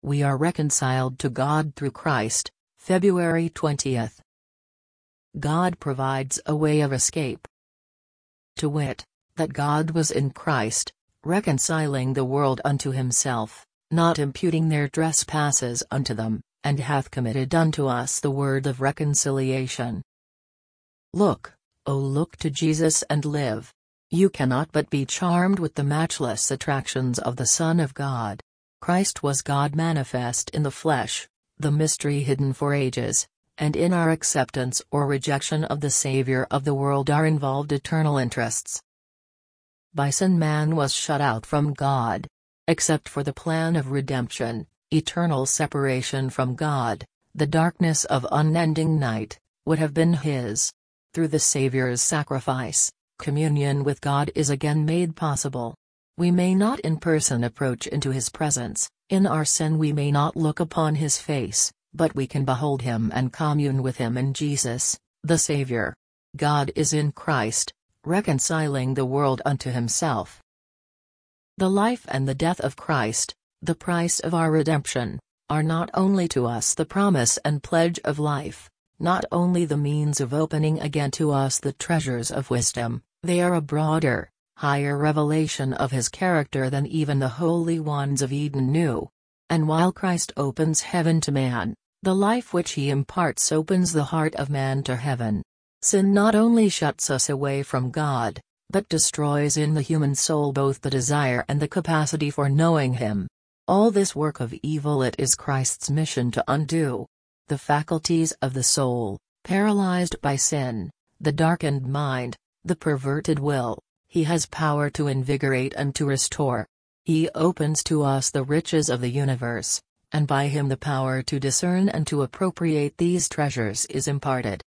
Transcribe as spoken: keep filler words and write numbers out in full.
We are reconciled to God through Christ, February twentieth. God provides a way of escape. To wit, that God was in Christ, reconciling the world unto himself, not imputing their trespasses unto them, and hath committed unto us the word of reconciliation. Look, O look to Jesus and live. You cannot but be charmed with the matchless attractions of the Son of God. Christ was God manifest in the flesh, the mystery hidden for ages, and in our acceptance or rejection of the Savior of the world are involved eternal interests. By sin man was shut out from God. Except for the plan of redemption, eternal separation from God, the darkness of unending night, would have been his. Through the Savior's sacrifice, communion with God is again made possible. We may not in person approach into his presence, in our sin we may not look upon his face, but we can behold him and commune with him in Jesus, the Savior. God is in Christ, reconciling the world unto himself. The life and the death of Christ, the price of our redemption, are not only to us the promise and pledge of life, not only the means of opening again to us the treasures of wisdom, they are a broader, higher revelation of his character than even the holy ones of Eden knew. And while Christ opens heaven to man, the life which he imparts opens the heart of man to heaven. Sin not only shuts us away from God, but destroys in the human soul both the desire and the capacity for knowing him. All this work of evil it is Christ's mission to undo. The faculties of the soul, paralyzed by sin, the darkened mind, the perverted will, he has power to invigorate and to restore. He opens to us the riches of the universe, and by him the power to discern and to appropriate these treasures is imparted.